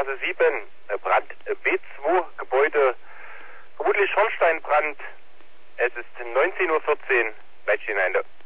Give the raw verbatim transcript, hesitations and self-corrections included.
Straße sieben, Brand B zwei, Gebäude, vermutlich Schornsteinbrand. Es ist neunzehn Uhr vierzehn, Leitstehen Ende.